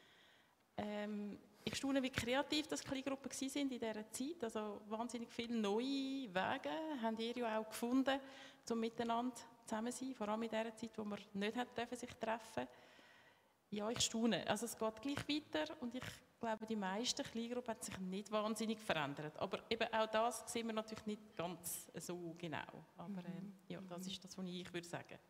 Ich staune, wie kreativ das Kleingruppen waren in dieser Zeit. Also wahnsinnig viele neue Wege habt ihr ja auch gefunden, um miteinander zusammen zu sein. Vor allem in dieser Zeit, wo wir nicht sich treffen durften. Ja, ich staune. Also es geht gleich weiter und ich glaube, die meisten Kleingruppen haben sich nicht wahnsinnig verändert. Aber eben auch das sehen wir natürlich nicht ganz so genau. Aber ja, das ist das, was ich würde sagen.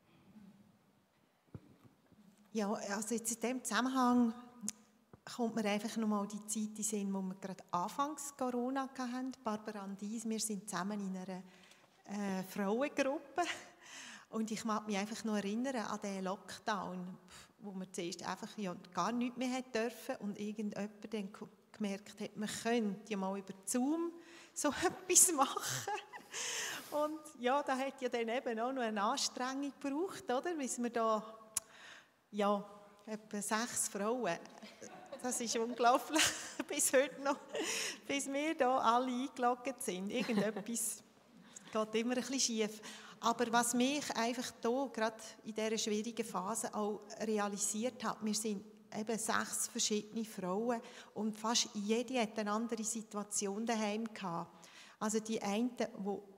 Ja, also jetzt in diesem Zusammenhang kommt mir einfach nochmal die Zeit in den Sinn, wo wir gerade anfangs Corona hatten. Barbara und ich, wir sind zusammen in einer Frauengruppe. Und ich mag mich einfach noch erinnern an den Lockdown, wo man zuerst einfach gar nichts mehr dürfen und irgendjemand dann gemerkt hat, man könnte ja mal über Zoom so etwas machen. Und ja, da hat ja dann eben auch noch eine Anstrengung gebraucht, oder? Bis wir da, ja, etwa 6 Frauen, das ist unglaublich, bis heute noch, bis wir da alle eingeloggt sind. Irgendetwas geht immer ein bisschen schief. Aber was mich einfach hier, gerade in dieser schwierigen Phase, auch realisiert hat, wir sind eben 6 verschiedene Frauen und fast jede hat eine andere Situation daheim gehabt. Also die einen, die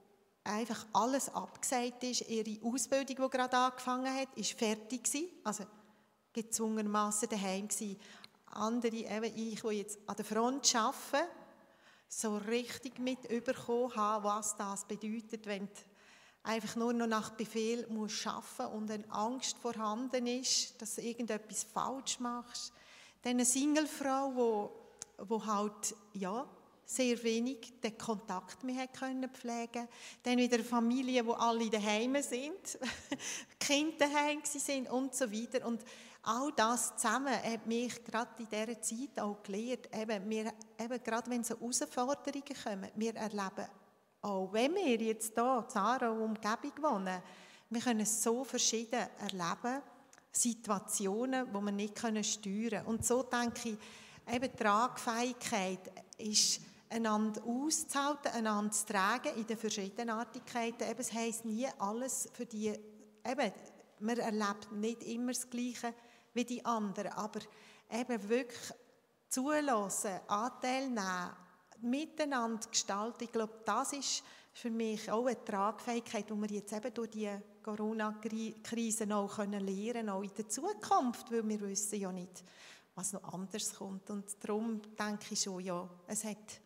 einfach alles abgesagt ist. Ihre Ausbildung, die gerade angefangen hat, ist fertig gewesen, also gezwungenermassen daheim gewesen. Andere, eben ich, die jetzt an der Front arbeite, so richtig mit überkommen haben, was das bedeutet, wenn du einfach nur noch nach Befehl musst arbeiten und eine Angst vorhanden ist, dass du irgendetwas falsch machst. Dann eine Singlefrau, die halt, ja, sehr wenig den Kontakt mehr pflegen konnte. Dann wieder eine Familie, wo alle daheim sind, Kinder daheim sind und so weiter. Und all das zusammen hat mich gerade in dieser Zeit auch gelehrt, eben gerade wenn so Herausforderungen kommen, wir erleben, auch wenn wir jetzt hier in Aarau Umgebung wohnen, wir können so verschieden erleben, Situationen, die wir nicht steuern können. Und so denke ich, eben Tragfähigkeit ist einander auszuhalten, einander zu tragen in den Verschiedenartigkeiten. Eben, es heisst nie alles für die, eben, man erlebt nicht immer das Gleiche wie die anderen, aber eben wirklich zulassen, Anteil nehmen, miteinander gestalten, ich glaube, das ist für mich auch eine Tragfähigkeit, die wir jetzt eben durch die Corona-Krise auch lernen können, auch in der Zukunft, weil wir wissen ja nicht, was noch anders kommt. Und darum denke ich schon, ja, es hat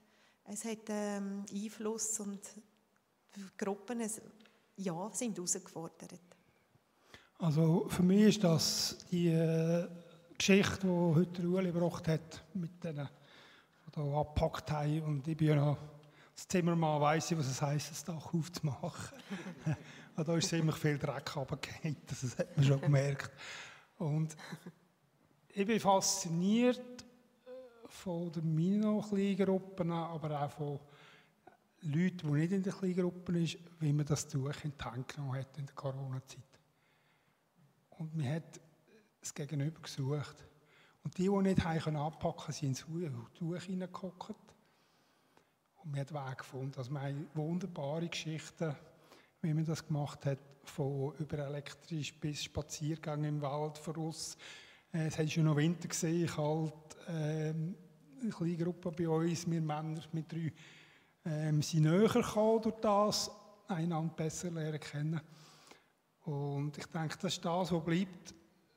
Einfluss und die Gruppen ja, sind herausgefordert. Also für mich ist das die Geschichte, die heute Ueli gebracht hat, mit denen, die hier abgepackt haben. Und ich bin ja noch als Zimmermann, weiss ich, was es heisst, das Dach aufzumachen. Da ist ziemlich viel Dreck runtergefallen, das hat man schon gemerkt. Und ich bin fasziniert von den Mino-Kleingruppen, aber auch von Leuten, die nicht in den Kleingruppen sind, wie man das Tuch in die Hand genommen hat in der Corona-Zeit. Und man hat das Gegenüber gesucht. Und die nicht anpacken konnten, sind ins Tuch hineingehockt. Und man hat Wege gefunden. Also wir haben wunderbare Geschichten, wie man das gemacht hat, von über elektrisch bis Spaziergang im Wald voraus. Es war schon noch Winter, kalt. Eine kleine Gruppe bei uns, wir Männer mit 3, sind näher gekommen durch das, einander besser lernen kennen. Und ich denke, das ist das, was bleibt,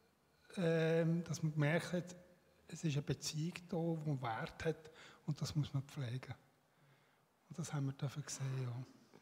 dass man gemerkt hat, es ist eine Beziehung da, die Wert hat und das muss man pflegen. Und das haben wir dafür gesehen, ja.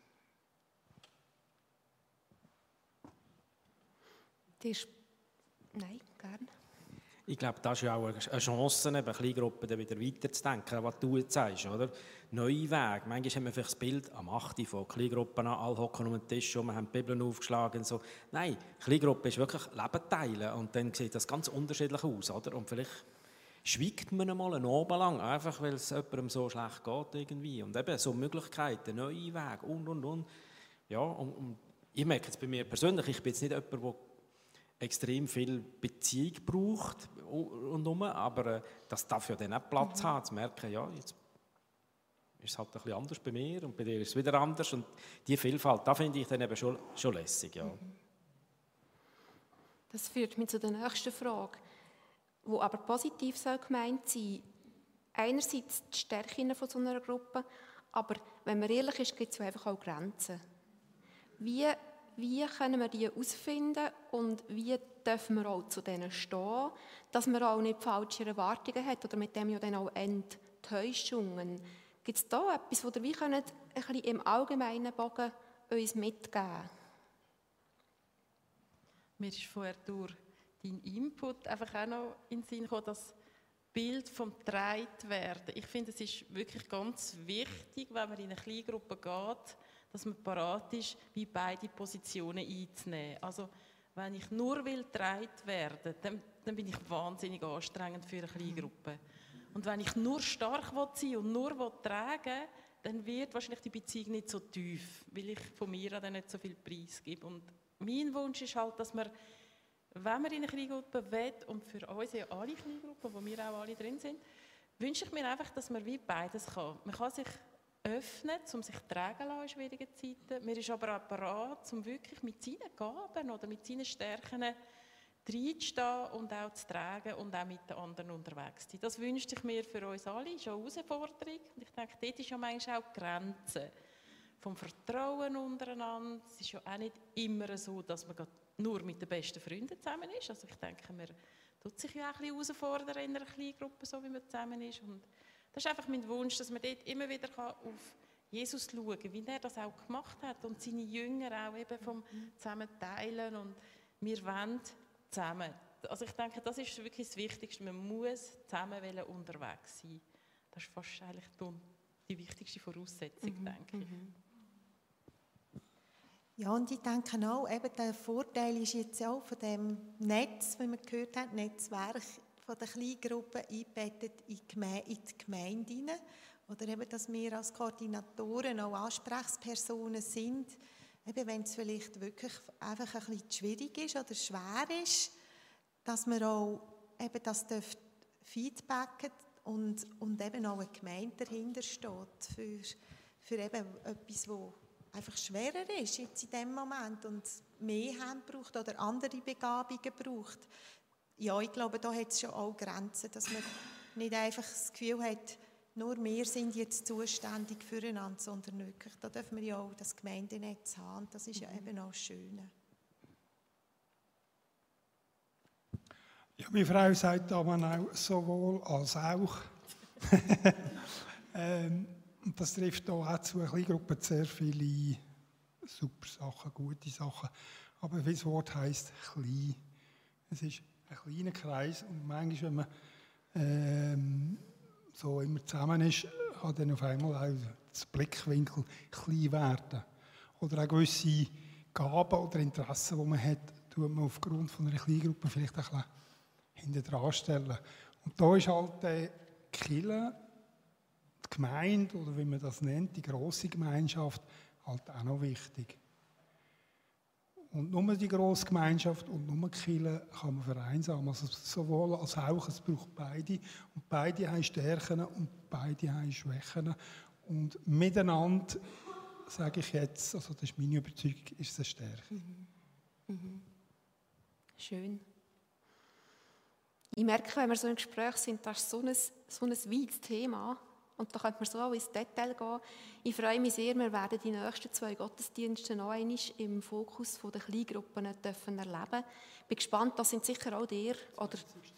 Nein, gerne. Ich glaube, das ist ja auch eine Chance, eben Kleingruppen dann wieder weiterzudenken, was du jetzt sagst, oder? Neue Wege. Manchmal haben wir vielleicht das Bild am 8. von Kleingruppen an, alle hocken um den Tisch und wir haben die Bibeln aufgeschlagen und so. Nein, Kleingruppe ist wirklich Leben teilen und dann sieht das ganz unterschiedlich aus, oder? Und vielleicht schweigt man einmal einen Abend lang, einfach weil es jemandem so schlecht geht irgendwie. Und eben so Möglichkeiten, neue Wege und. Ja, und ich merke jetzt bei mir persönlich, ich bin jetzt nicht jemand, der extrem viel Beziehung braucht rundherum, aber das darf ja dann auch Platz haben, zu merken, ja, jetzt ist es halt ein bisschen anders bei mir und bei dir ist es wieder anders und die Vielfalt, da finde ich dann eben schon lässig, ja. Das führt mich zu der nächsten Frage, die aber positiv soll gemeint sein. Einerseits die Stärken von so einer Gruppe, aber wenn man ehrlich ist, gibt es ja einfach auch Grenzen. Wie können wir die herausfinden und wie dürfen wir auch zu denen stehen, dass man auch nicht falsche Erwartungen hat oder mit dem ja dann auch Enttäuschungen. Gibt es da etwas, das wir ein bisschen im allgemeinen Bogen uns mitgeben können? Mir ist vorher durch deinen Input einfach auch noch in den Sinn gekommen, das Bild vom Getragenwerden. Ich finde, es ist wirklich ganz wichtig, wenn man in eine Kleingruppe geht, dass man parat ist, wie beide Positionen einzunehmen. Also, wenn ich nur getragen werden will, dann bin ich wahnsinnig anstrengend für eine Kleingruppe. Und wenn ich nur stark sein und nur tragen will, dann wird wahrscheinlich die Beziehung nicht so tief, weil ich von mir dann nicht so viel Preis gebe. Und mein Wunsch ist halt, dass man, wenn man in eine Kleingruppe will, und für uns ja alle Kleingruppen, wo wir auch alle drin sind, wünsche ich mir einfach, dass man wie beides kann. Man kann sich öffnen, um sich tragen zu lassen in schwierigen Zeiten. Man ist aber auch bereit, um wirklich mit seinen Gaben oder mit seinen Stärken reinzustehen und auch zu tragen und auch mit den anderen unterwegs zu sein. Das wünsche ich mir für uns alle, ist eine Herausforderung. Und ich denke, dort ist ja manchmal auch die Grenze vom Vertrauen untereinander. Es ist ja auch nicht immer so, dass man nur mit den besten Freunden zusammen ist. Also ich denke, man tut sich ja auch ein bisschen herausfordern in einer kleinen Gruppe, so wie man zusammen ist. Und das ist einfach mein Wunsch, dass man dort immer wieder auf Jesus schauen kann, wie er das auch gemacht hat und seine Jünger auch eben vom zusammen teilen. Und wir wollen zusammen. Also ich denke, das ist wirklich das Wichtigste. Man muss zusammen unterwegs sein. Das ist fast eigentlich die wichtigste Voraussetzung, denke ich. Ja, und ich denke auch, eben der Vorteil ist jetzt auch von dem Netz, wie wir gehört haben, Netzwerk von der Kleingruppe eingebettet in die Gemeinde hinein. Oder eben, dass wir als Koordinatoren auch Ansprechpersonen sind, eben wenn es vielleicht wirklich einfach ein bisschen schwierig ist oder schwer ist, dass man auch eben das feedbacken und eben auch eine Gemeinde dahinter steht für eben etwas, wo einfach schwerer ist jetzt in dem Moment und mehr Hände braucht oder andere Begabungen braucht. Ja, ich glaube, da hat es schon auch Grenzen, dass man nicht einfach das Gefühl hat, nur wir sind jetzt zuständig füreinander, sondern wirklich, da dürfen wir ja auch das Gemeindenetz haben und das ist ja eben auch das Schöne. Ja, meine Frau sagt aber auch sowohl als auch. Und das trifft auch zu einer Kleingruppe sehr viele super Sachen, gute Sachen. Aber wie das Wort heisst, klein. Es ist ein kleiner Kreis und manchmal, wenn man so immer zusammen ist, kann dann auf einmal auch das Blickwinkel klein werden. Oder auch gewisse Gaben oder Interessen, die man hat, tut man aufgrund von einer Kleingruppe vielleicht ein bisschen hinten dran stellen. Und da ist halt die Kirche, die Gemeinde, oder wie man das nennt, die grosse Gemeinschaft, halt auch noch wichtig. Und nur die grosse Gemeinschaft und nur die Kirche kann man vereinsamen. Also sowohl als auch, es braucht beide. Und beide haben Stärken und beide haben Schwächen. Und miteinander, sage ich jetzt, also das ist meine Überzeugung, ist es eine Stärke. Schön. Ich merke, wenn wir so im Gespräch sind, das ist so ein weites Thema. Und da könnte man so auch ins Detail gehen. Ich freue mich sehr, wir werden die nächsten 2 Gottesdienste noch einmal im Fokus der Kleingruppen erleben dürfen. Ich bin gespannt, das sind sicher auch der, oder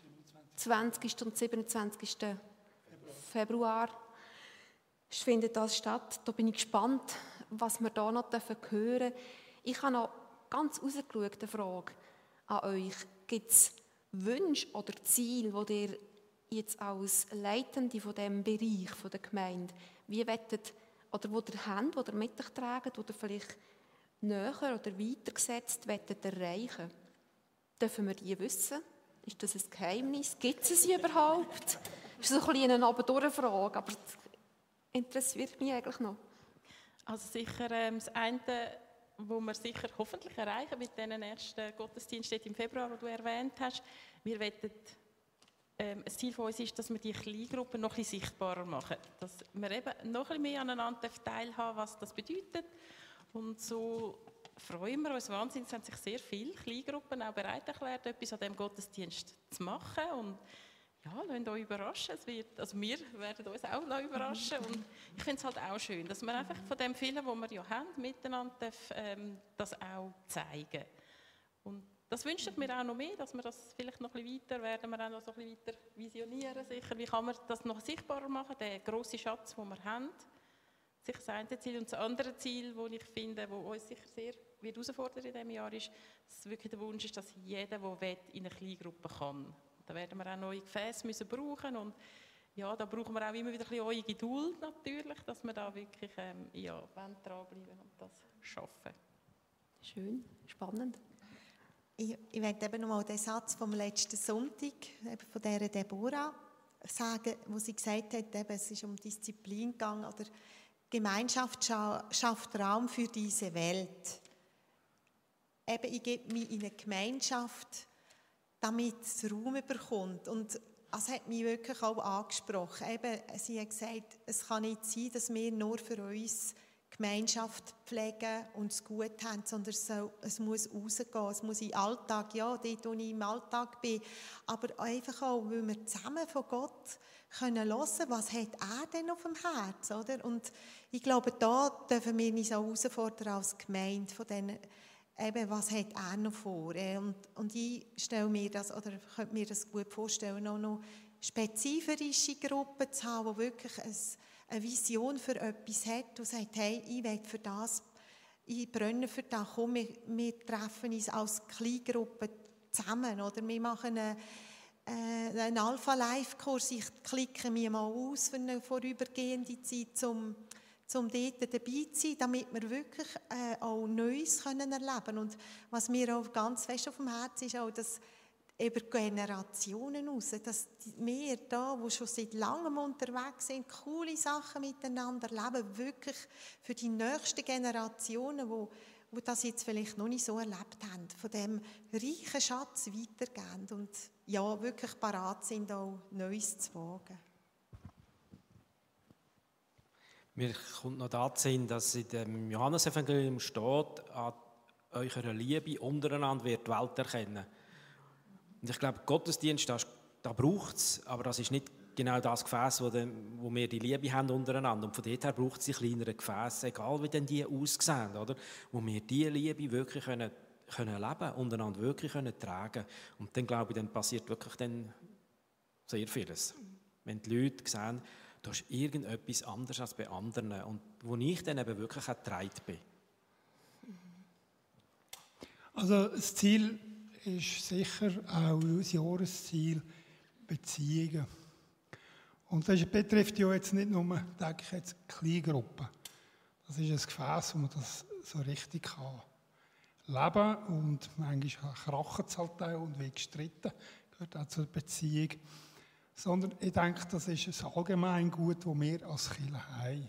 20. und 27. Februar findet das statt. Da bin ich gespannt, was wir da noch hören dürfen. Ich habe noch ganz rausgeschaut, eine Frage an euch. Gibt es Wünsche oder Ziele, die ihr jetzt als Leitende von diesem Bereich von der Gemeinde, wie wettet, oder wo ihr habt, wo ihr mit euch tragt, wo ihr vielleicht näher oder weitergesetzt wettet erreichen? Dürfen wir die wissen? Ist das ein Geheimnis? Gibt es sie überhaupt? Das ist so ein bisschen eine Abendurchfrage, aber das interessiert mich eigentlich noch. Also sicher das eine, wo wir sicher hoffentlich erreichen mit diesen ersten Gottesdiensten im Februar, die du erwähnt hast. Wir wollen, ein Ziel von uns ist, dass wir die Kleingruppen noch ein bisschen sichtbarer machen. Dass wir eben noch ein bisschen mehr aneinander teilhaben, was das bedeutet. Und so freuen wir uns wahnsinnig. Es haben sich sehr viele Kleingruppen auch bereit erklärt, etwas an diesem Gottesdienst zu machen. Und ja, lasst euch überraschen. Also wir werden uns auch überraschen. Und ich finde es halt auch schön, dass wir einfach von dem vielen, was wir ja haben, miteinander das auch zeigen. Und das wünsche ich mir auch noch mehr, dass wir das vielleicht noch ein bisschen weiter, werden wir auch noch so ein bisschen weiter visionieren sicher. Wie kann man das noch sichtbarer machen, den grossen Schatz, den wir haben. Sicher das eine Ziel. Und das andere Ziel, das ich finde, das uns sicher sehr herausfordern in diesem Jahr ist, dass wirklich der Wunsch ist, dass jeder, der will, in eine Kleingruppe kann. Da werden wir auch neue Gefäße müssen brauchen und ja, da brauchen wir auch immer wieder ein bisschen eure Geduld natürlich, dass wir da wirklich dranbleiben und das schaffen. Schön, spannend. Ich möchte eben noch mal den Satz vom letzten Sonntag, eben von dieser Deborah, sagen, wo sie gesagt hat, eben, es ist um Disziplin gegangen, oder Gemeinschaft schafft Raum für diese Welt. Eben, ich gebe mich in eine Gemeinschaft, damit es Raum bekommt. Und das hat mich wirklich auch angesprochen. Eben, sie hat gesagt, es kann nicht sein, dass wir nur für uns Gemeinschaft pflegen und es gut haben, sondern es muss rausgehen, es muss in den Alltag, ja, dort, wo ich im Alltag bin, aber einfach auch, weil wir zusammen von Gott können hören, was hat er denn auf dem Herz, oder? Und ich glaube, da dürfen wir uns auch herausfordern als Gemeinde, von denen, eben, was hat er noch vor? Und ich stelle mir das, oder könnte mir das gut vorstellen, auch noch spezifische Gruppen zu haben, die wirklich eine Vision für etwas hat und sagt, hey, ich will für das, ich brenne für das, komm, wir treffen uns als Kleingruppe zusammen, oder wir machen einen Alpha-Life-Kurs, ich klicke mich mal aus für eine vorübergehende Zeit, um dort dabei zu sein, damit wir wirklich auch Neues erleben können. Und was mir auch ganz fest auf dem Herzen ist, auch dass über Generationen raus, dass wir da, die schon seit langem unterwegs sind, coole Sachen miteinander leben, wirklich für die nächsten Generationen, die das jetzt vielleicht noch nicht so erlebt haben, von dem reichen Schatz weitergeben und ja, wirklich parat sind, auch Neues zu wagen. Mir kommt noch dazu hin, dass in dem Johannesevangelium steht, an eurer Liebe untereinander wird die Welt erkennen. Und ich glaube, Gottesdienst, da braucht es, aber das ist nicht genau das Gefäß, wo wir die Liebe haben untereinander. Und von dort her braucht es die kleineren Gefäße, egal wie denn die aussehen, oder? Wo wir diese Liebe wirklich können leben, untereinander wirklich können tragen. Und dann glaube ich, dann passiert wirklich dann sehr vieles. Wenn die Leute sehen, da ist irgendetwas anderes als bei anderen und wo ich dann eben wirklich getragen bin. Also das Ziel ist sicher auch das Jahresziel Beziehungen. Und das betrifft ja jetzt nicht nur, denke ich jetzt, Kleingruppen. Das ist ein Gefäß, wo man das so richtig kann leben und manchmal krachen es halt auch und wird gestritten, gehört auch zur Beziehung. Sondern ich denke, das ist ein Allgemeingut, das wir als Kirche haben.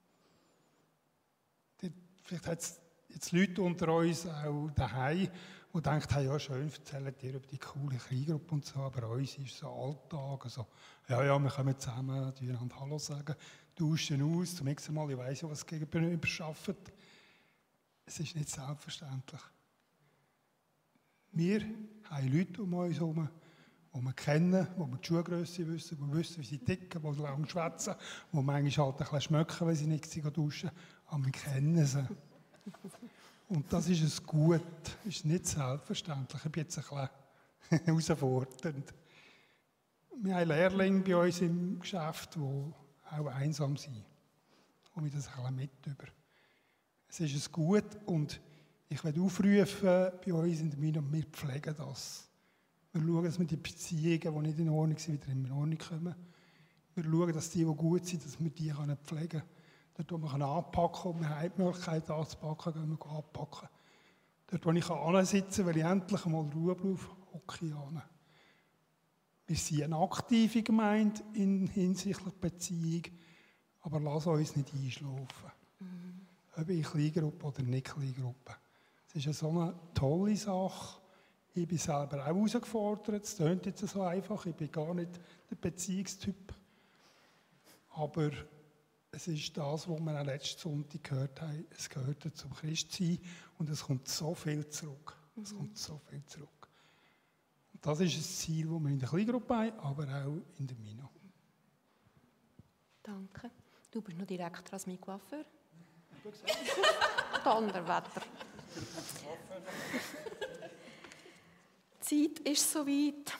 Vielleicht hat es jetzt Leute unter uns auch daheim, die denken, hey, ja schön, erzählen dir über die coole Kleingruppe und so, aber uns ist so Alltag, also, ja, wir kommen zusammen, einander Hallo sagen, tauschen aus, zum nächsten Mal, ich weiss ja, was gegenüber schafft. Es ist nicht selbstverständlich. Wir haben Leute um uns herum, die wir kennen, die wir die Schuhgrösse wissen, die wissen, wie sie ticken, die lange schwätzen, die manchmal halt ein bisschen schmecken, wenn sie nicht duschen, aber wir kennen sie. Und das ist ein Gut, das ist nicht selbstverständlich. Ich bin jetzt ein bisschen herausfordernd. Wir haben Lehrlinge bei uns im Geschäft, die auch einsam sind. Und wir das ein bisschen mit über. Es ist ein Gut und ich will aufrufen bei uns in der Mine, wir pflegen das. Wir schauen, dass wir die Beziehungen, die nicht in Ordnung sind, wieder in Ordnung kommen. Wir schauen, dass die gut sind, dass wir die pflegen können. Dort, wo wir anpacken können, und wir haben die Möglichkeit anzupacken, gehen wir anpacken. Dort, wo ich ansitzen kann, weil ich endlich einmal Ruhe brauche, hocke ich an. Wir sind eine aktive Gemeinde hinsichtlich Beziehung, aber lass uns nicht einschlafen. Ob in Kleingruppe oder nicht Kleingruppe. Es ist so eine tolle Sache. Ich bin selber auch herausgefordert. Es klingt jetzt so einfach. Ich bin gar nicht der Beziehungstyp. Aber es ist das, was wir auch letzten Sonntag gehört haben. Es gehört zum Christsein und es kommt so viel zurück. Es kommt so viel zurück. Und das ist ein Ziel, das wir in der Kleingruppe haben, aber auch in der Mino. Danke. Du bist noch direkt als mein Coiffeur. Donnerwetter. Die Zeit ist soweit.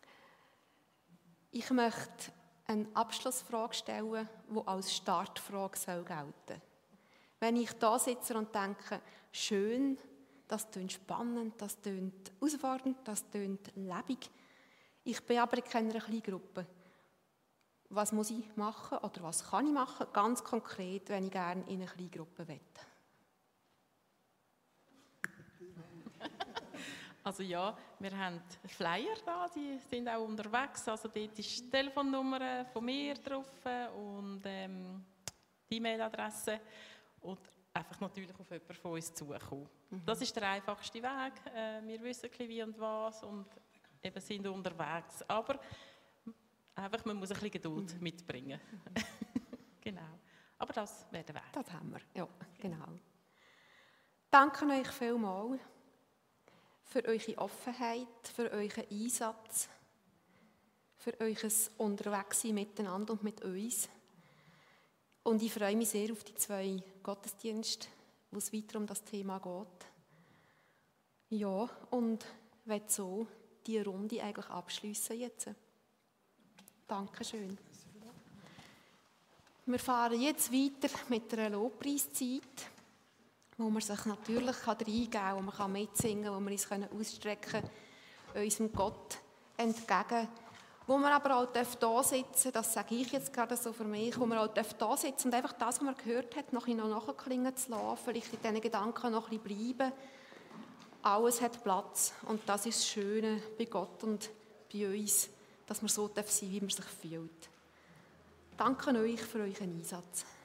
Ich möchte eine Abschlussfrage stellen, die als Startfrage gelten soll. Wenn ich da sitze und denke, schön, das klingt spannend, das klingt herausfordernd, das klingt lebendig, ich bin aber in keiner Kleingruppe. Was muss ich machen oder was kann ich machen, ganz konkret, wenn ich gerne in eine Kleingruppe will? Also ja, wir haben Flyer da, die sind auch unterwegs. Also dort ist die Telefonnummer von mir drauf und die E-Mail-Adresse und einfach natürlich auf jemanden von uns zukommen. Das ist der einfachste Weg. Wir wissen ein bisschen wie und was und eben sind unterwegs. Aber einfach, man muss ein bisschen Geduld mitbringen. Genau. Aber das wäre der Weg. Das haben wir, ja, genau. Danke euch vielmals für eure Offenheit, für euren Einsatz, für euer Unterwegssein miteinander und mit uns. Und ich freue mich sehr auf die 2 Gottesdienste, wo es weiter um das Thema geht. Ja, und möchte so die Runde eigentlich abschliessen jetzt. Dankeschön. Wir fahren jetzt weiter mit einer Lobpreiszeit, wo man sich natürlich reingeben kann, wo man mitsingen kann, wo wir uns ausstrecken können, unserem Gott entgegen. Wo wir aber auch da sitzen dürfen, das sage ich jetzt gerade so für mich, wo wir auch da sitzen und einfach das, was man gehört hat, noch nachklingen zu lassen, vielleicht in diesen Gedanken noch ein bisschen bleiben. Alles hat Platz und das ist das Schöne bei Gott und bei uns, dass man so sein darf, wie man sich fühlt. Danke euch für euren Einsatz.